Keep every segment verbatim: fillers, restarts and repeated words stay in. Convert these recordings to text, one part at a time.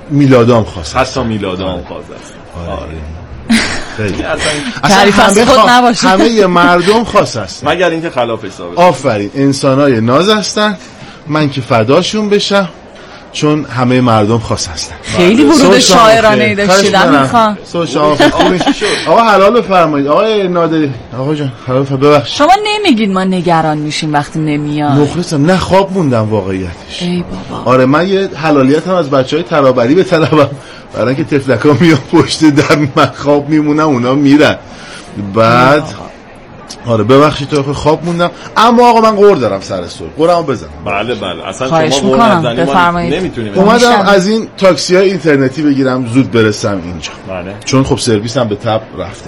میلادام خاص حتی میلادام خاص است. آره خیلی تعریف از خود نباشه، همه مردم خاص هستن مگر اینکه خلاف حسابه. آفرین، انسانای ناز هستن، من که فداشون بشم چون همه مردم خاص هستن. خیلی ورود شاعرانه ای داشتیدم میخوام. آقا حلال بفرمایید آقای نادری. آقا جان حلال ببخشید. شما نمیگید ما نگران میشیم وقتی نمیاد؟ مخلصم، نه خواب موندم واقعیتش. ای بابا. آره من یه حلالیت هم از بچهای ترابری به طلبم، برای اینکه تفلکا میاد پشت در من خواب میمونم اونا میرن. بعد آره ببخشید تو خواب موندم، اما آقا من قور دارم سر صبح قورمو بزنم. بله بله اصلا خواهش شما قور نزنید ما نمیتونیم. اومدم از این تاکسی های اینترنتی بگیرم زود برسم اینجا. بله. چون خب سرویس هم به تب رفته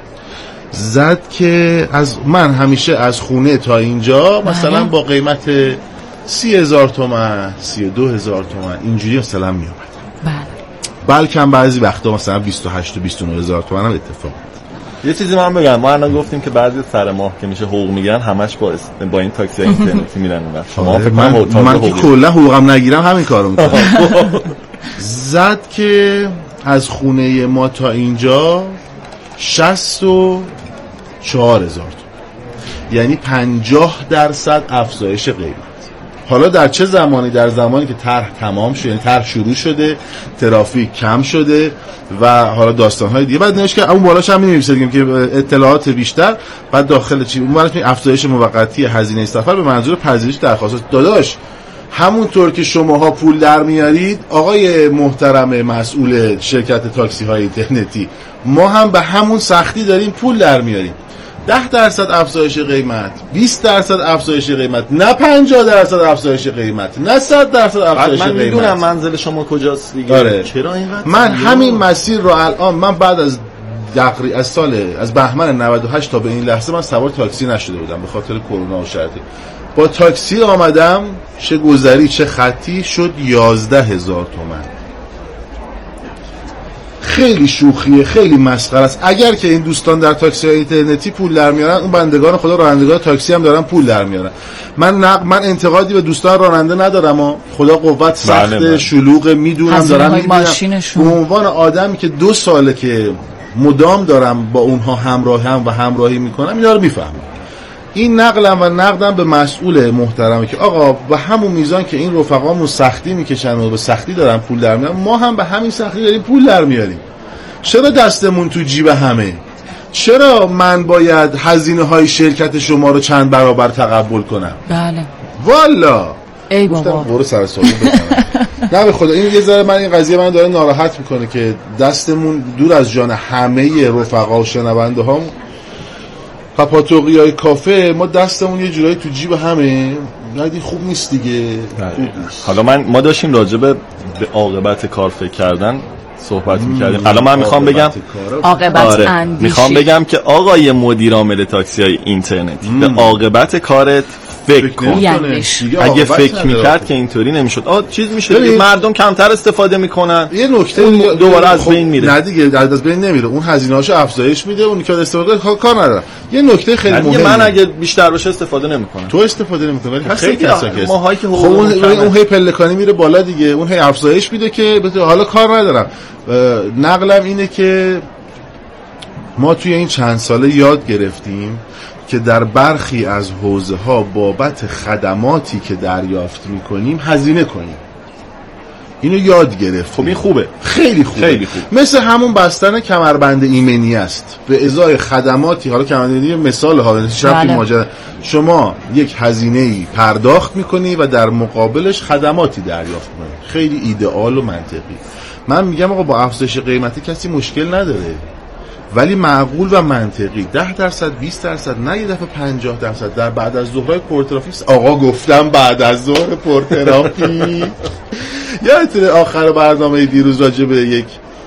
زد که از من همیشه از خونه تا اینجا مثلا بله. با قیمت سی هزار تومن سی و دو هزار تومن اینجوری مثلا می اومد. بله. بلکه بعضی وقتا مثلا بیست و هشت و بیست و نه هزار تومن هم اتفاق. یه چیزی من بگم، ما الان گفتیم که بعضی سر ماه که میشه حقوق میگیرن همش با است... با این تاکسی اینترنتی میرن اون. شما فکر من من که کلا حقوقم نگیرم همین کارو میکنم. زد که از خونه ما تا اینجا شصت و چهار هزار تومان، یعنی پنجاه درصد افزایش قیمت. حالا در چه زمانی؟ در زمانی که طرح تمام شده، یعنی طرح شروع شده، ترافیک کم شده و حالا داستان‌های دیگه. بعد نوشت که اون بالاش هم می‌نویسه که اطلاعات بیشتر، بعد داخل چی اون بالاش افزایش موقتی هزینه سفر به منظور پذیرش درخواست. داداش همونطور که شماها پول در میارید آقای محترم مسئول شرکت تاکسی‌های اینترنتی، ما هم به همون سختی داریم پول در میاریم. ده درصد افزایش قیمت، بیست درصد افزایش قیمت، نه پنجاه درصد افزایش قیمت، نه صد درصد افزایش قیمت. من میدونم منزل شما کجاست دیگه. آره. چرا اینقدر؟ من همین مسیر رو الان من بعد از دقیقاً از سال از بهمن نود و هشت تا به این لحظه من سوار تاکسی نشده بودم به خاطر کرونا و شرایط. با تاکسی آمدم، چه گذری چه خطی شد یازده هزار تومان. خیلی شوخیه، خیلی مسخره است. اگر که این دوستان در تاکسی های اینترنتی پول در میارن، اون بندگان خدا رانندگان تاکسی هم دارن پول در میارن. من نق... من انتقادی به دوستان راننده ندارم، ها خدا قوت سخت شلوغ میدونم دارم میبینم. به عنوان آدمی که دو ساله که مدام دارم با اونها همراهم هم و همراهی میکنم اینا رو میفهمم. این نقلم و نقدم به مسئول محترمه که آقا به همون میزان که این رفقامون سختی میکشن و به سختی دارن پول در میارن، ما هم به همین سختی داریم پول در میاریم. چرا دستمون تو جیب همه؟ چرا من باید هزینه های شرکت شما رو چند برابر تقبل کنم؟ بله والا ای بابا برو سر سوال بزنم. نه به خدا این یه ذره من این قضیه من داره ناراحت میکنه که دستمون دور از جان همه رفقا و شنونده هام پاپاتوقی های کافه، ما دستمون یه جورایی تو جیب همه. نه خوب نیست دیگه. خوب نیست. حالا من ما داشتیم راجع به عاقبت کار فکر کردن صحبت می‌کردیم. الان من میخوام بگم عاقبت آره. اندیشی. میخوام بگم که آقای مدیر عامل تاکسی‌های اینترنتی به عاقبت کارت فکر کن. یعنی اگه فکر میکرد که اینطوری نمیشد. آ چیز میشه مردم کمتر استفاده میکنن. یه نکته دوباره از بین میره. نه دیگه از بین نمیره. اون هزینه‌هاشو افزایش میده، اون که استفاده کنه کار نداره. یه نکته خیلی مهمه. من اگه بیشتر باشه استفاده نمیکنم. تو استفاده نمیکنی ولی هست خیلی کسا که ماهایی که خب اون اون هی پلکانی میره بالا دیگه، اون هی افزایش میده که حالا کار ندارم. نقلم اینه که ما توی این چند ساله یاد گرفتیم که در برخی از حوزه‌ها بابت خدماتی که دریافت می‌کنیم هزینه کنیم. اینو یاد گرفت. خب این خوبه، خیلی خوبه. خیلی خوب. مثل همون بستن کمربند ایمنی است. به ازای خدماتی، حالا کمربند ایمنی مثال ها شرطی ماجرا، شما یک هزینه‌ای پرداخت می‌کنی و در مقابلش خدماتی دریافت می‌کنی. خیلی ایدئال و منطقی. من میگم آقا با افزایش قیمتی کسی مشکل نداره، ولی معقول و منطقی. ده درصد بیست درصد نه یه دفعه پنجاه درصد در بعد از ظهرهای پرترافیک. آقا گفتم بعد از ظهر پرترافیک. یادتونه آخر برنامه دیروز راجع به یک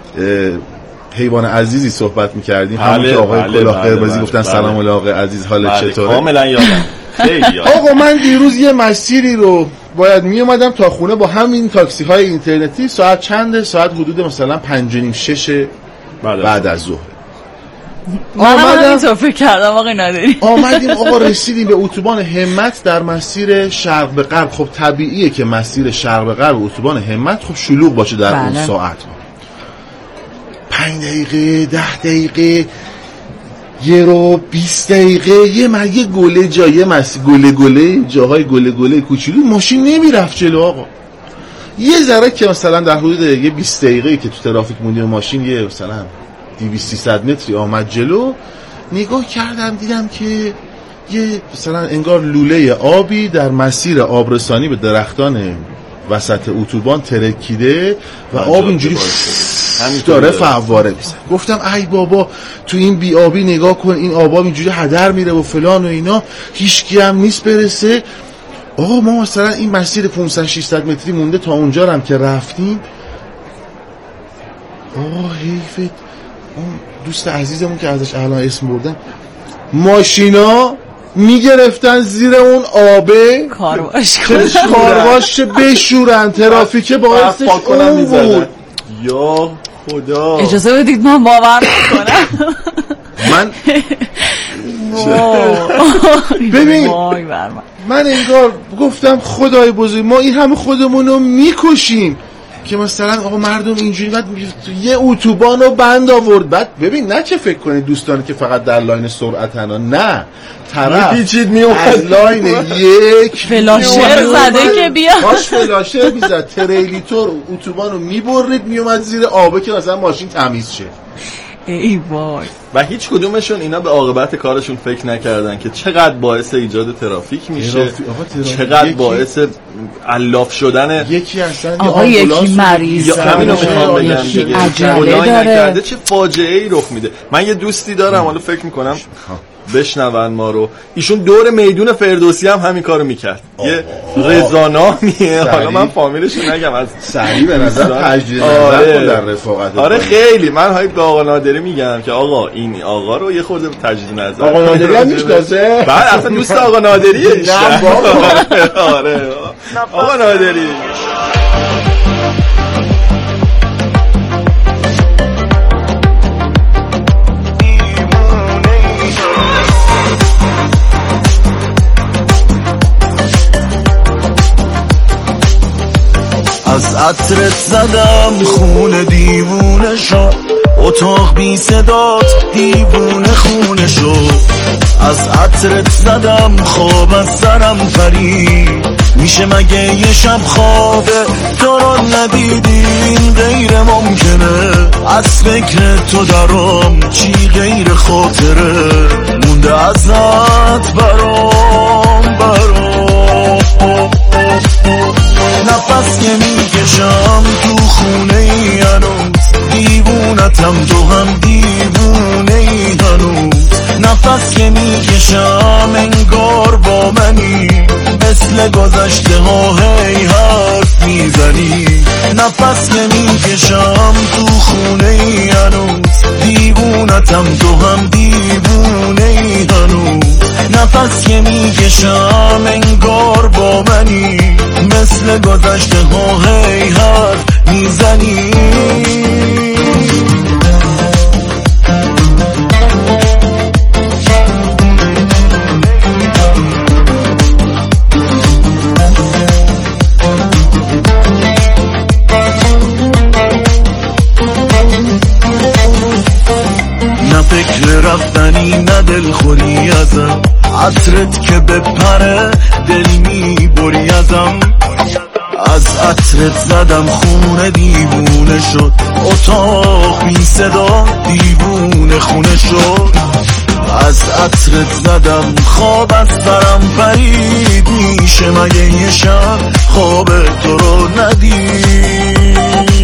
حیوان عزیزی صحبت می‌کردیم، همون که آقای کلاه قرمزی گفتن سلام علیکم آقای عزیز حالت چطوره؟ کاملا یادم. خیلی آقا من دیروز یه مسیری رو باید می اومدم تا خونه با همین تاکسی های اینترنتی. ساعت چنده؟ ساعت حدود مثلا پنج و نیم شش بعد از ظهر. من هم اینطور فکر کردم آقای نادری. آمدیم آقا رسیدیم به اتوبان همت در مسیر شرق به غرب. خب طبیعیه که مسیر شرق به غرب اتوبان همت خب شلوغ باشه در بله. اون ساعت. پنج دقیقه ده دقیقه یه رو بیست دقیقه یه مگه گله جا یه مسیر گله گله جاهای گله گله کوچولو ماشین نمیرفت جلو آقا. یه ذره که مثلا در حدود یه بیست دقیقه که تو ترافیک موندیم ماشین یه مثلا دویست سیصد متری آمد جلو، نگاه کردم دیدم که یه مثلا انگار لوله آبی در مسیر آبرسانی به درختان وسط اتوبان ترکیده و آب اینجوری داره فواره میزنه. گفتم ای بابا تو این بی آبی نگاه کن، این آبا اینجوری هدر میره و فلان و اینا، هیچکی هم نیست برسه. آقا ما مثلا این مسیر پانصد ششصد متری مونده تا اونجا هم که رفتیم. آه حیفت اون دوست عزیزمون که ازش الان اسم بردم، ماشینا میگرفتن زیر اون آبه کارواش کارواش بشورن، ترافیکه باعثش اون بود. یا خدا اجازه بدید من باور کنم. من ببین من انگار گفتم خدای بزرگ ما این همه خودمونو میکشیم که مثلا آقا مردم اینجوری بعد یه اتوبان رو بند آورد. بعد ببین نه چه فکر کنید دوستان که فقط در لاین سرعتن ها، نه طرف پیچید میومد از لاین یک فلاشر زده که بیا باش فلاشر میزد تریلیتور اتوبان رو میبرید میومد زیر آبه که مثلا ماشین تمیز شه. ای وای. و هیچ کدومشون اینا به عاقبت کارشون فکر نکردن که چقدر باعث ایجاد ترافیک میشه، ترافی... چقدر یکی... باعث علاف شدن یکی اصلا آقا یکی مریض همینو میخوام بگم دیگه، عجله داره، چه فاجعه ای رخ میده. من یه دوستی دارم حالا فکر میکنم بشنون ما رو، ایشون دور میدون فردوسی هم همین کارو میکرد. یه رضانامیه، حالا من فامیلشو نگم، از سریع به نظر تجدید نظر در رفاقت. آره خیلی من هایی به آقا نادری میگم که آقا این آقا رو یه خورده تجدید نظر. آقا نادری هم میشناسه؟ بعد اصلا دوست آقا نادریه. نه بابا. آره آقا نادری از عطرت زدم خون دیوونه شد، اتاق بی صدات دیوونه خونه شد. از عطرت زدم خواب از سرم پرید، میشه مگه یه شب خوابه تو رو ندیدین؟ غیر ممکنه از فکر تو درام چی غیر خاطره مونده ازت برام برام. نفس که میکشم تو خونه ای هنوز، دیوونتم تو هم دیوونه ای هنوز. نفس که میکشم انگار با منی، مثل گذشته ها هی حرف میزنی. نفس که میکشم تو خونه ای هنوز، دیوونتم تو هم دیوونه ای هنوز. نفس که میکشم انگار با منی، مثل گذشته ها هی حرف میزنی. نه فکر رفتنی نه دلخوری ازم، عطرت که بپره دل میبری ازم. از عطرت زدم خونه دیوونه شد، اتاق بی صدا دیوونه خونه شد. از عطرت زدم خواب از سرم پرید، میشه مگه یه شب خواب تو رو ندید؟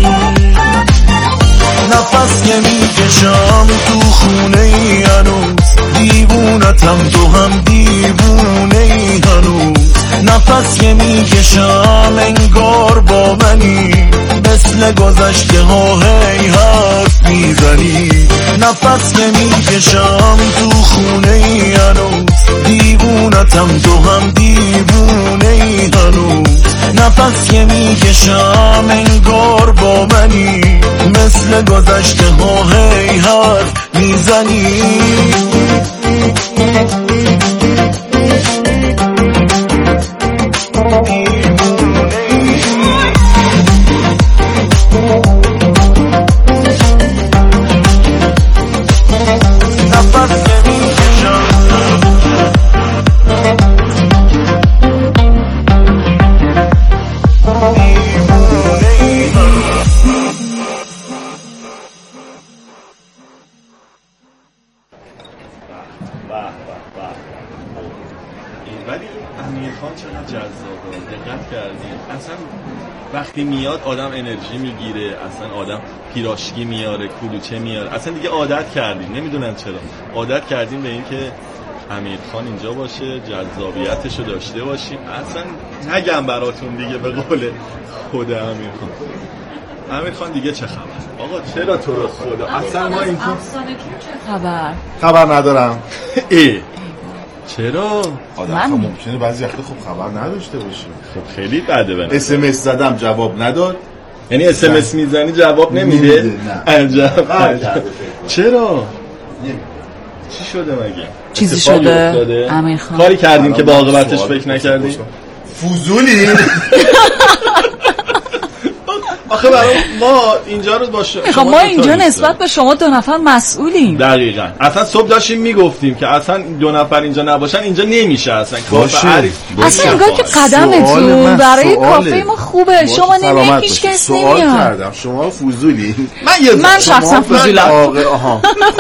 نفس که میکشم تو خونه ای هنوز، دیوونتم تو هم دیوونه ای هنوز. نفس که میکشم انگار با منی، مثل گذشته ها هی حرف میزنی. نفس که میکشم تو خونه ای هنوز، دیوونتم تو هم دیوونه ای هنوز. نفس که میکشم انگار با منی، مثل گذشته ها هی حرف میزنی وقتی میاد آدم انرژی میگیره، اصلا آدم پیراشکی میاره، کلوچه میاره، اصلا دیگه عادت کردیم، نمیدونم چرا عادت کردیم به این که امیر خان اینجا باشه، جذابیتشو داشته باشیم. اصلا نگم براتون دیگه به قول خود امیر خان. امیر خان دیگه چه خبر؟ آقا چرا تو رو خدا اصلا ما این چه خبر؟ خبر ندارم. ای چرا؟ آدم خب ممکنه بعضی وقتا خب خبر نداشته باشه. خب خیلی بده بنام. اس ام اس زدم جواب نداد. یعنی اس ام اس میزنی جواب نمیده؟ نه. عجب. چرا؟ چی شده مگه؟ چیزی شده؟ امیر خان کاری کردیم که با عاقبتش فکر نکردیم؟ فوزولی؟ آخه برای ما اینجا رو باشه، ما اینجا نسبت به شما دو نفر مسئولیم. دقیقاً. اصلا صبح داشتیم میگفتیم که اصلا دو نفر اینجا نباشن اینجا نمیشه اصلا. باشه. اصلا انگار که قدمتون برای کافه ما خوبه، شما نمیگه هیچ کس نمیاد. سوال کردم شما فوزولی؟ من من شخصا فوزولم. آها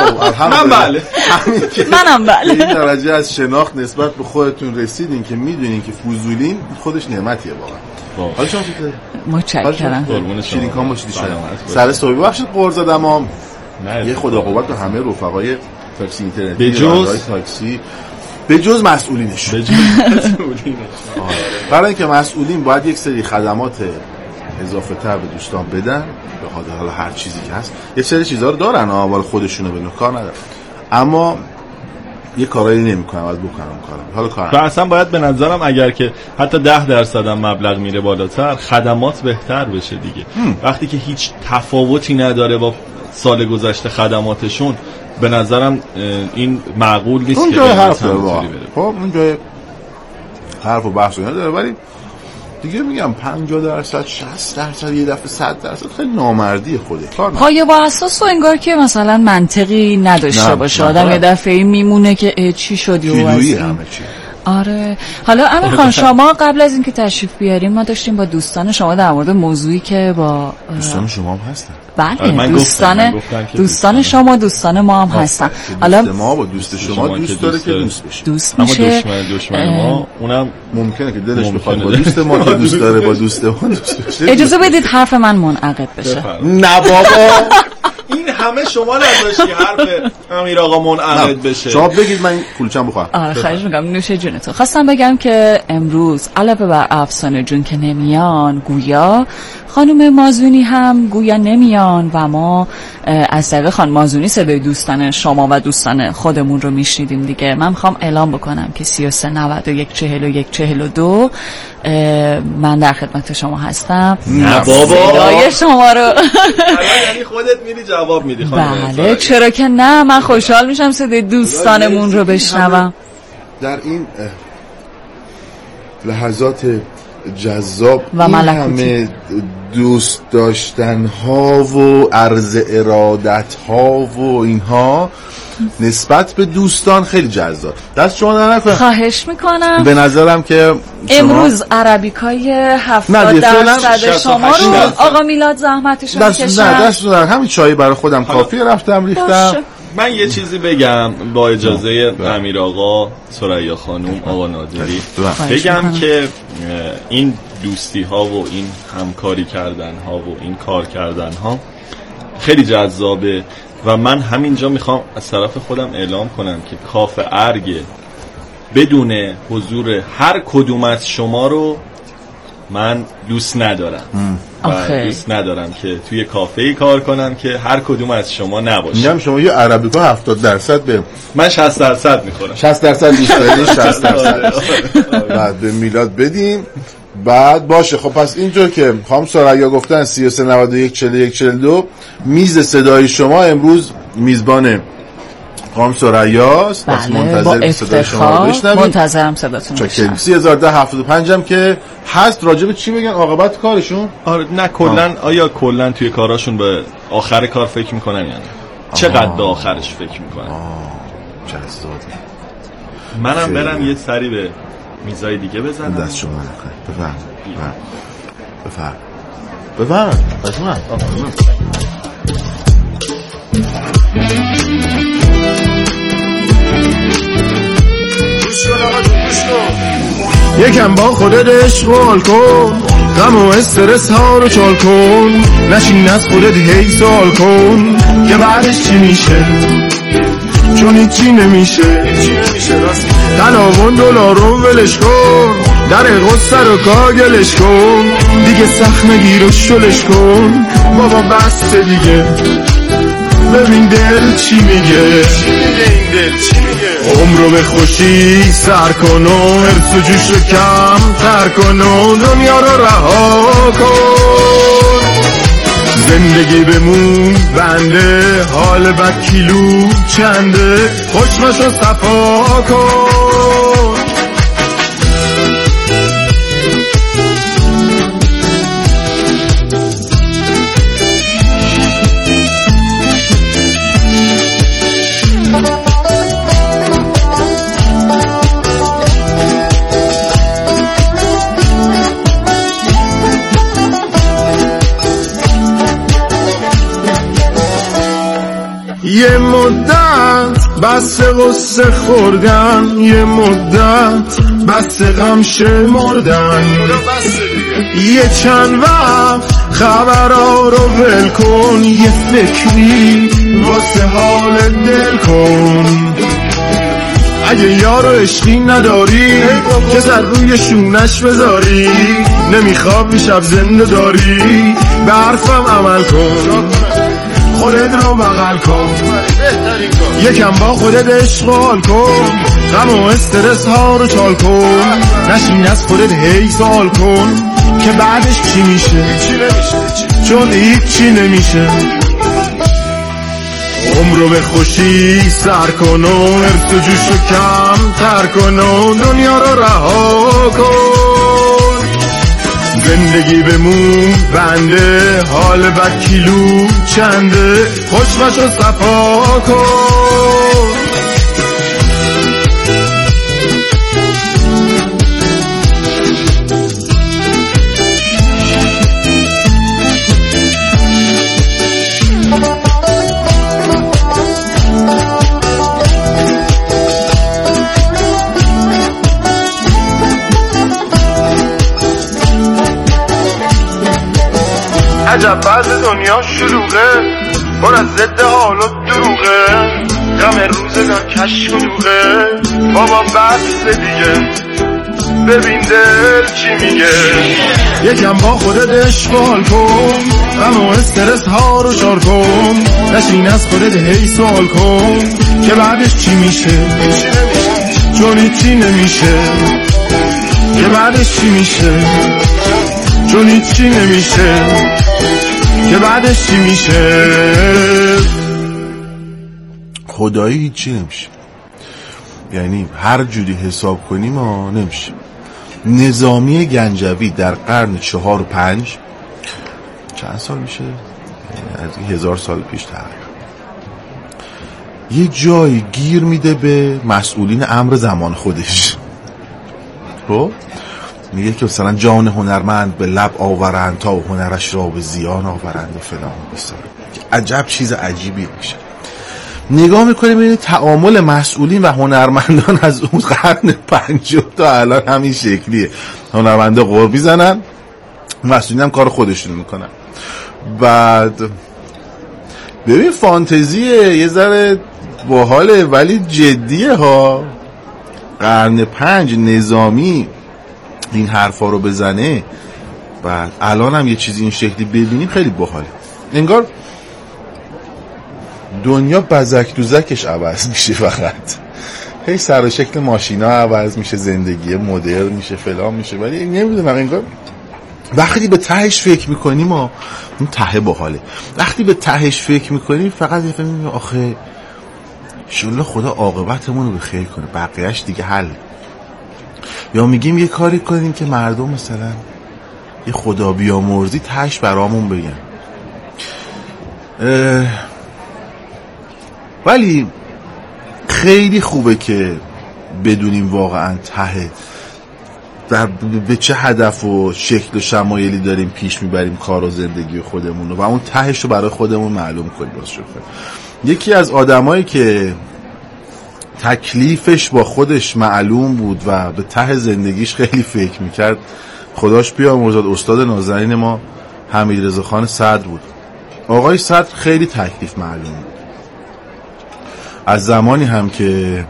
من بله. منم بله. این درجه از شناخت نسبت به خودتون رسیدین که میدونین که فوزولین، خودش نعمتیه واقعا. حالا شما فکر متشکرم. شیرین کام باشید شما. سر صبحی بخشید قرض دادم هم یه خدا قوت به همه رفقای تاکسی اینترنتی، بجز تاکسی، به جز مسئولینش. به جز مسئولینش. برای اینکه مسئولین باید یک سری خدمات اضافه تر به دوستان بدن، به خاطر حالا هر چیزی که هست یه سری چیزا رو دارن، اول خودشونو به کار ندارن، اما یه کارایی نمی‌کنم از بکنم کارم. حالا کارم. و اصلا باید به نظرم اگر که حتی ده درصد هم مبلغ میره بالاتر، خدمات بهتر بشه دیگه. هم. وقتی که هیچ تفاوتی نداره با سال گذشته خدماتشون، به نظرم این معقول نیست که حرف داره. خب اون جای حرف و بحث نداره، ولی دیگه میگم پنجاه درصد شصت درصد یه دفعه صد درصد خیلی نامردی خوده. پایه با اساس و انگار که مثلا منطقی نداشته باشه، آدم یه دفعه میمونه که چی شدی و از همه چی. آره. حالا امیر خان شما قبل از اینکه تشریف بیاریم ما داشتیم با دوستان شما در مورد موضوعی که با دوستان شما هم هستن. بله دوستان دوستان شما دوستان ما هم هستن. حالا ما با دوست شما دوست داره که دوست بشه. دوست میشه. اما دشمن دشمن ما اونم ممکنه که دلش بخواد با دوست ما که دوست داره با دوست ما دوست بشه. اجازه بدید حرف من منعقد بشه. نه بابا این همه شما نداشتی حرف امیر آقا منعقد بشه. شما بگید من کلوچم بخورم. آره خواهش می‌کنم نوش جونتون. خواستم بگم که امروز علاوه بر افسانه جون که نمیان، گویا خانم مازونی هم گویا نمیان و ما از طریق خانم مازونی صدای دوستان شما و دوستان خودمون رو میشنیدیم دیگه. من میخوام اعلام بکنم که سی و سه نود و یک چهل و یک چهل و دو من در خدمت شما هستم. نه بابا صدای شما رو یعنی خودت میری جواب میدی خانم؟ بله چرا که نه، من خوشحال میشم صدای دوستانمون رو بشنوم. در این لحظات جذاب و این همه دوست داشتن ها و عرض ارادت ها و اینها نسبت به دوستان خیلی جذاب. دست شما در نکنم. خواهش میکنم. به نظرم که امروز عربیکای هفتاد درصد شما رو آقا میلاد زحمتشون میکشن. نه دست در همین چایی برای خودم کافی رفتم ریختم. من یه چیزی بگم با اجازه امیر آقا، ثریا خانم، آقا نادری، بگم که این دوستی ها و این همکاری کردن ها و این کار کردن ها خیلی جذابه و من همینجا میخوام از طرف خودم اعلام کنم که کافه ارگ بدون حضور هر کدوم از شما رو من دوست ندارم و دوست ندارم که توی کافه‌ای کار کنم که هر کدوم از شما نباشه. میگم شما یه عربیکا هفتاد درصد به من شصت درصد میخورم. شصت درصد دوست دارید شصت درصد بعد به میلاد بدیم. بعد باشه خب پس اینجور که خانم ثریا گفتن سی و سه نود و یک چهل و یک چهل و دو میز صدای شما امروز میزبان خانم ثریاست. بله با افتخار منتظرم صداتون رو بشنوم. سه هزار و ده هفتاد و پنج هم که هست. راجب چی بگن عاقبت کارشون؟ آره نه کلا آیا کلا توی کاراشون به آخر کار فکر میکنن یا نه؟ چقدر به آخرش فکر میکنن؟ جذابه. منم برم یه سری به میزای دیگه بزنم. دست شما نکنید. بفرم بفرم بفرم بفرم بفرم یکم با خودت اشغال کن، غم و استرس ها رو چال کن، نشین از خودت هی سوال کن که بعدش چی میشه، چون هیچی نمیشه. تلاون دلارون ولش کن، در غصه رو کاگلش کن، دیگه سخت نگیر و شلش کن، بابا بس دیگه ببین دل چی میگه، عمرو به خوشی سر کن و حرص و جوش رو کم تر کن و دنیا رو رها کن، زندگی بمون بنده، حال بد کیلو چنده، خوشمش رو صفا کن. یه مدت بس غصه خوردن، یه مدت بس غم شمردن، یه چند وقت خبرها رو ول کن، یه فکری واسه حال دل کن. اگه یارو عشقی نداری که سر روی شونش بذاری، نمیخواب شب زنده داری، به حرفم عمل کن، خودت رو بغل کن، یکم با خودت اشغال کن، غم و استرس ها رو چال کن، نشین از خودت هی سوال کن که بعدش چی میشه، چون هیچی نمیشه. عمرو به خوشی سر کن و حرص و جوش رو کم تر کن و دنیا رو رها کن، زندگی بمون بنده، حال بد کیلو چنده، خوشمش رو صفا کن. عجب بعد دنیا شلوغه، پر از ضد حال و دروغه، غم روزگار کشف و دوغه، بابا بس دیگه ببین دل چی میگه. یکم با خودت اشغال کن، غم و استرس ها رو شار کن، نشین از خودت هی سوال کن که بعدش چی میشه، چون هیچی نمیشه، که بعدش چی میشه، چون هیچی نمیشه، که بعدش چی میشه. خدایی هیچی نمیشه، یعنی هر جوری حساب کنیم ما نمیشه. نظامی گنجوی در قرن چهار و پنج، چند سال میشه؟ از هزار سال پیش تقریبا، یه جایی گیر میده به مسئولین امر زمان خودش، خب میگه که مثلا جان هنرمند به لب آورند تا هنرش را به زیان آورند و فلان بسار. عجب چیز عجیبی میشه. نگاه میکنیم این تعامل مسئولین و هنرمندان از اون قرن پنجم تا الان همین شکلیه. هنرمندا قربی زنن، مسئولین هم کار خودشون میکنن. بعد ببین فانتزیه یه ذره باحاله ولی جدیه ها. قرن پنج نظامی این حرفا رو بزنه، بعد الان هم یه چیزی این شکلی ببینیم خیلی باحاله. انگار دنیا بزک دوزکش عوض میشه، فقط هی سر و شکل ماشینا عوض میشه، زندگی مدرن میشه، فلان میشه، ولی نمیدونم انگار وقتی به تهش فکر میکنیم ما اون ته باحاله، وقتی به تهش فکر میکنیم فقط میفهمیم آخه انشالله خدا عاقبتمون رو بخیر کنه، بقیهش دیگه حل. یا میگیم یه کاری کنیم که مردم مثلا یه خدا بیامرزی تش برامون بگن. ولی خیلی خوبه که بدونیم واقعا ته در به چه هدف و شکل و شمایلی داریم پیش میبریم کار و زندگی خودمون رو و اون تهش رو برای خودمون معلوم کنیم. یکی از آدمایی که تکلیفش با خودش معلوم بود و به ته زندگیش خیلی فکر میکرد، خداش بیامرزد، استاد نازنین ما حمیدرضا خان صدر بود. آقای صدر خیلی تکلیف معلوم بود. از زمانی هم که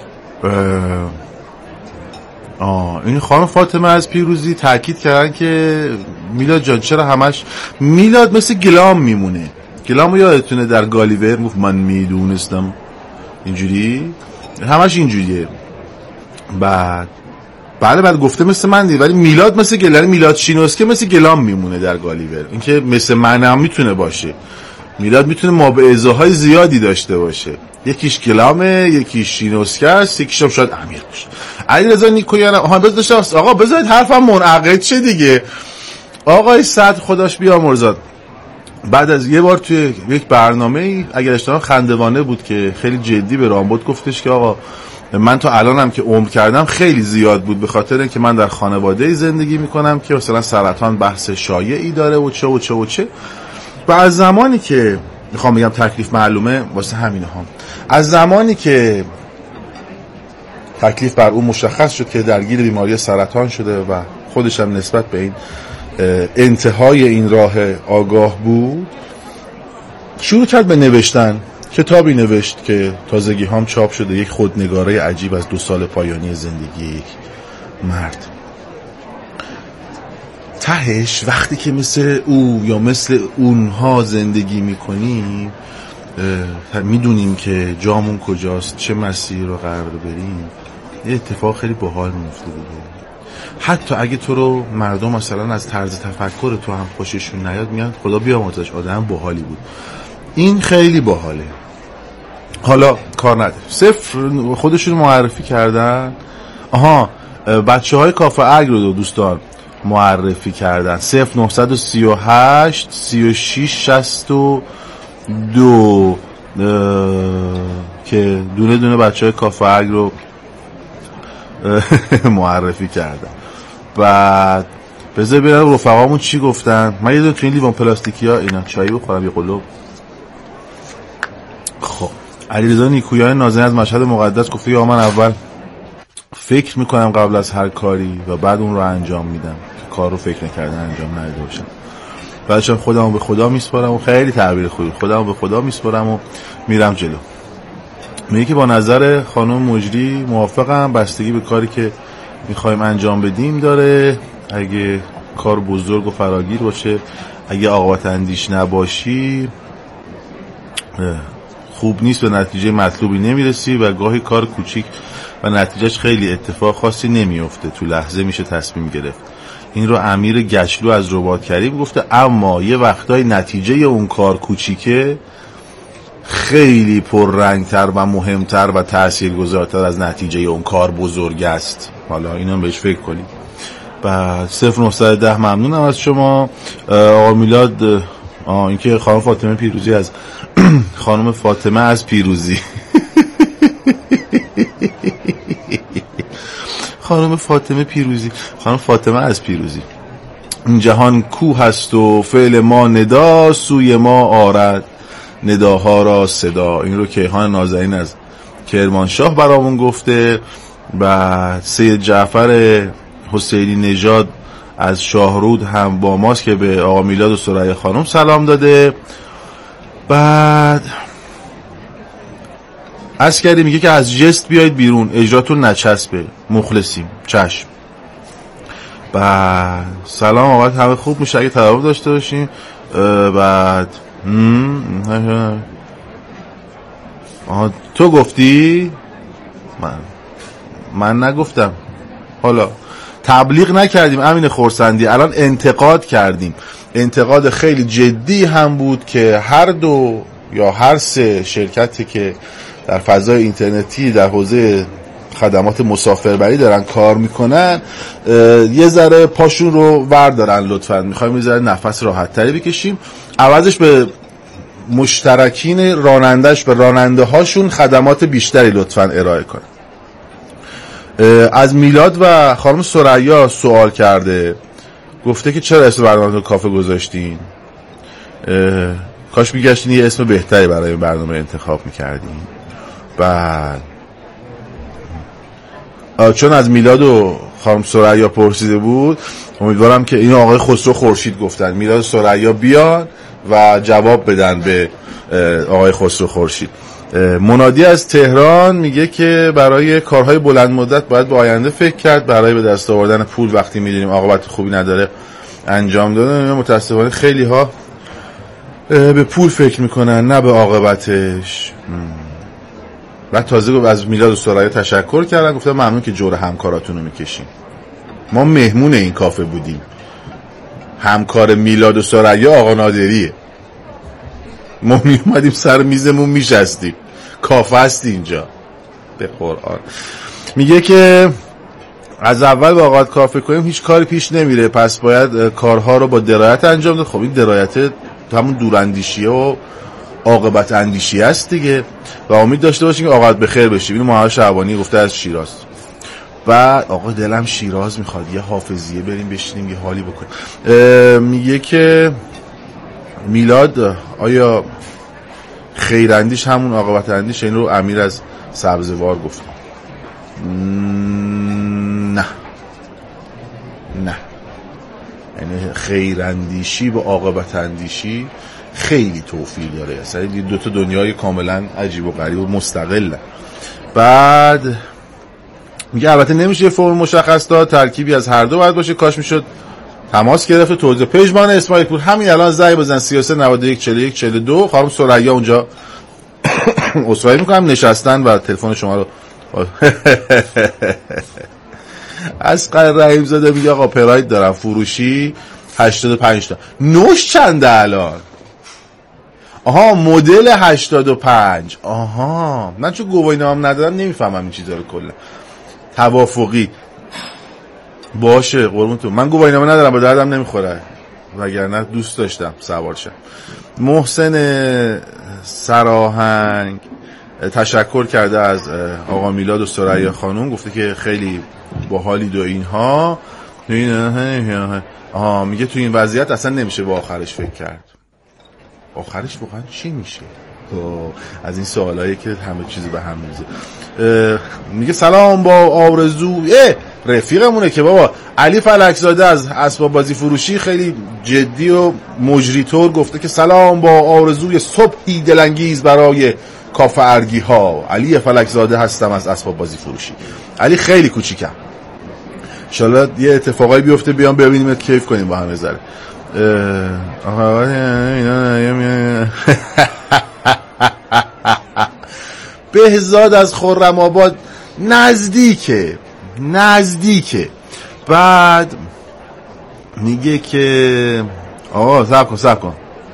آه این خانم فاطمه از پیروزی تاکید کردن که میلاد جان چرا همش میلاد مثل گلام میمونه. گلامو یادتونه در گالیور گفت من میدونستم اینجوری، همش اینجوریه. بعد بعد بعد گفته مثل من دی، ولی میلاد مثل گلام، میلاد شینوسکه مثل گلام میمونه در گالیور. این که مثل منم میتونه باشه، میلاد میتونه مابعضاهای زیادی داشته باشه، یکیش گلامه، یکیش شینوسکه است، یکیش هم شاید امیر باشه. علیرضا نیکویان آها بذارید آقا بذارید حرفم منعقد شه دیگه. آقای صدر خداش بیامرزد بعد از یه بار توی یک برنامه اگر اشتباه خندوانه بود که خیلی جدی به رامبد گفتش که آقا من تا الانم که عمر کردم خیلی زیاد بود به خاطر اینکه من در خانواده زندگی میکنم که مثلا سرطان بحث شایعی داره و چه و چه و چه. و از زمانی که میخوام بگم تکلیف معلومه واسه همینه ها، از زمانی که تکلیف بر اون مشخص شد که درگیر بیماری سرطان شده و خودش هم نسبت به این انتهای این راه آگاه بود، شروع کرد به نوشتن. کتابی نوشت که تازگی هم چاپ شده، یک خودنگاره عجیب از دو سال پایانی زندگی یک مرد. تهش وقتی که مثل او یا مثل اونها زندگی میکنیم میدونیم که جامون کجاست، چه مسیر رو قرار بریم، یه اتفاق خیلی باحال میفته دیگه. حتی اگه تو رو مردم مثلا از طرز تفکر تو هم خوششون نیاد میگن خدا بیامرزش آدم باحالی بود. این خیلی باحاله. حالا کار نداره، صفر خودشون معرفی کردن. آها بچه های کافه اگ رو دوستان معرفی کردن. صفر نهصد و سی و هشت سی و شش شصت و دو که دونه دونه بچه های کافه اگ رو معرفی کردن. بعد بذار ببینم رفقامون چی گفتن. من یه دونه تو این لیوان پلاستیکی ها اینا چایی بخورم یه قلوب. خب علیرضا نیکویان نازنین از مشهد مقدس گفته یا من اول فکر میکنم قبل از هر کاری و بعد اون رو انجام میدم، کار رو فکر نکردن انجام نداده باشم. بعدش خودمو به خدا میسپارم و خیلی تعبیر خوبی، خودمو به خدا میسپارم و میرم جلو. میگه که با نظر خانم مجری موافقم، بستگی به کاری که میخوایم انجام بدیم داره. اگه کار بزرگ و فراگیر باشه، اگه عاقبت اندیش نباشی خوب نیست، به نتیجه مطلوبی نمیرسی و گاهی کار کوچیک و نتیجهش خیلی اتفاق خاصی نمیفته، تو لحظه میشه تصمیم گرفت. این رو امیر گچلو از رباط کریم گفته. اما یه وقتای نتیجه اون کار کوچیکه خیلی پررنگتر و مهمتر و تاثیرگذارتر از نتیجه اون کار بزرگ است. حالا اینو بهش فکر کنید. بعد صفر نهصد و ده ممنونم از شما آقا میلاد. آه این که خانم فاطمه پیروزی از خانم فاطمه از پیروزی خانم فاطمه پیروزی خانم فاطمه از پیروزی این جهان کوه هست و فعل ما ندا سوی ما آرد نداها را صدا. این رو کیهان نازنین از کرمانشاه برامون گفته. بعد سید جعفر حسینی نژاد از شاهرود هم با ماست که به آقا میلاد و سرای خانم سلام داده. بعد عسکری میگه که از جست بیاید بیرون، اجراتون نچسبه، مخلصیم، چشم. بعد سلام آقا همه خوب میشه اگه تدارک داشته باشیم. بعد آها تو گفتی؟ من من نگفتم. حالا تبلیغ نکردیم امین خورسندی، الان انتقاد کردیم. انتقاد خیلی جدی هم بود که هر دو یا هر سه شرکتی که در فضای اینترنتی در حوزه خدمات مسافربری دارن کار میکنن یه ذره پاشون رو وردارن لطفاً. میخوایم یه ذره نفس راحت تری بکشیم، عوضش به مشترکین رانندش به راننده هاشون خدمات بیشتری لطفاً ارائه کنن. از میلاد و خانم ثریا سوال کرده، گفته که چرا اسم برنامه کافه گذاشتین؟ کاش میگشتین یه اسم بهتری برای این برنامه انتخاب میکردین. بعد چون از میلاد و خانم ثریا پرسیده بود، امیدوارم که این آقای خسرو خورشید گفتن میلاد و ثریا بیان و جواب بدن به آقای خسرو خورشید. منادی از تهران میگه که برای کارهای بلند مدت باید به آینده فکر کرد، برای به دست آوردن پول وقتی میدونیم عاقبت خوبی نداره انجام دادن. متاسفانه خیلی ها به پول فکر میکنن نه به عاقبتش. و تازه از میلاد و ثریا تشکر کردن، گفتم ممنون که جور همکاراتون رو میکشیم. ما مهمون این کافه بودیم، همکار میلاد و ثریا آقا نادریه، ما می اومدیم سر میزمون میشستیم، کافه است اینجا به قرآن. میگه که از اول با اوقات کافه کنیم هیچ کاری پیش نمیره، پس باید کارها رو با درایت انجام داد. خب این درایت همون دوراندیشیه و عاقبت اندیشی است دیگه، و امید داشته باشیم که عاقبت بخیر بشه. اینو محمد شعبانی گفته از شیراز. و آقا دلم شیراز میخواد یه حافظیه بریم بشینیم یه حالی بکنیم. میگه که میلاد آیا خیراندیش همون عاقبت اندیش؟ این رو امیر از سبزوار گفت. نه نه، یعنی خیراندیشی با عاقبت اندیشی خیلی توفیق داره، اصلا دو تا دنیای کاملا عجیب و غریب و مستقله. بعد میگه البته نمیشه فرم مشخص داد، ترکیبی از هر دو باید باشه. کاش میشد تماس گرفت توضیح. پژمان اسماعیل پور همین الان زنگ بزن سی و سه نود و یک چهل و یک چهل و دو. خانم ثریا اونجا عذرخواهی میکنم نشستن و تلفن شما رو اسقر رحیم زاده میگه آقا پراید دارم فروشی هشتاد و پنج تا. نوش چنده الان؟ آها مدل هشتاد و پنج. آها من چون گواهی نام ندارم نمیفهمم این چیزا رو کلا. توافقی باشه قربونتون، من گواهی نامه ندارم به دردم نمیخوره، وگرنه دوست داشتم سوار شم. محسن سراهنگ تشکر کرده از آقا میلاد و ثریا خانم، گفته که خیلی باحالید و اینها. آها میگه تو این وضعیت اصلا نمیشه با آخرش فکر کرد. آخرش واقعا چی میشه؟ از این سوالایی که همه چیزی به هم میزه. میگه سلام با آرزو رفیقمونه که بابا علی فلکزاده از اسباب بازی فروشی خیلی جدی و مجریطور گفته که سلام با آرزوی صبحی دلانگیز برای کافه ارگی ها. علی فلکزاده هستم از اسباب بازی فروشی. علی خیلی کوچیکم، انشالله یه اتفاقایی بیفته بیام ببینیم کیف کنیم با هم بذاره. بهزاد از خرم آباد نزدیکه نزدیکه. بعد میگه که آقا صبر کن صبر کن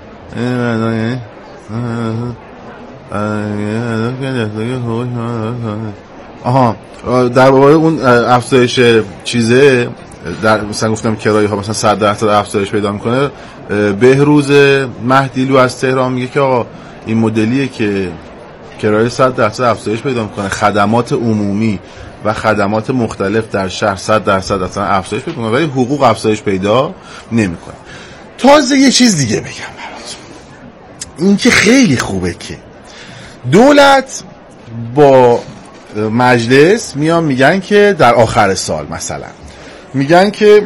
آها در واقع اون افزایش چیزه در مثلا گفتم کرایه ها مثلا صد درصد افزایش پیدا میکنه. بهروز مهدیلو از تهران میگه که آقا این مدلیه که کرایه صد درصد افزایش پیدا میکنه، خدمات عمومی و خدمات مختلف در شهر صد درصد اصلا افزایش پیدا میکنه ولی حقوق افزایش پیدا نمیکنه. تازه یه چیز دیگه بگم براتون، این که خیلی خوبه که دولت با مجلس میان میگن که در آخر سال مثلا میگن که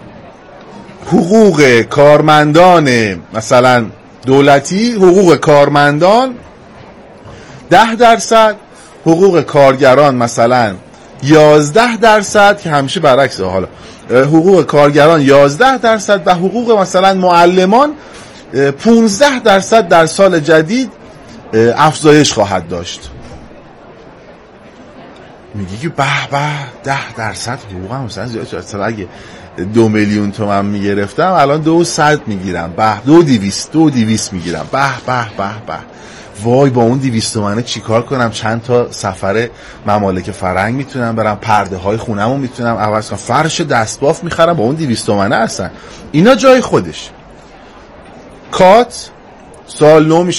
حقوق کارمندان مثلا دولتی، حقوق کارمندان ده درصد، حقوق کارگران مثلا یازده درصد، که همیشه برعکسه حالا، حقوق کارگران یازده درصد و حقوق مثلا معلمان پانزده درصد در سال جدید افزایش خواهد داشت. میگی که به به ده درصد حقوق هم مثلا زیاد شد. اگه دو میلیون تومن میگرفتم الان دو صد میگیرم، به دو دیویست دو دیویست میگیرم، به به به به وای با اون دیویست تومنه چیکار کنم؟ چند تا سفر ممالک فرنگ میتونم برم، پرده های خونمو میتونم عوض کنم، فرش دستباف میخرم با اون دیویست تومنه. هستن اینا جای خودش. کات سال نو میشه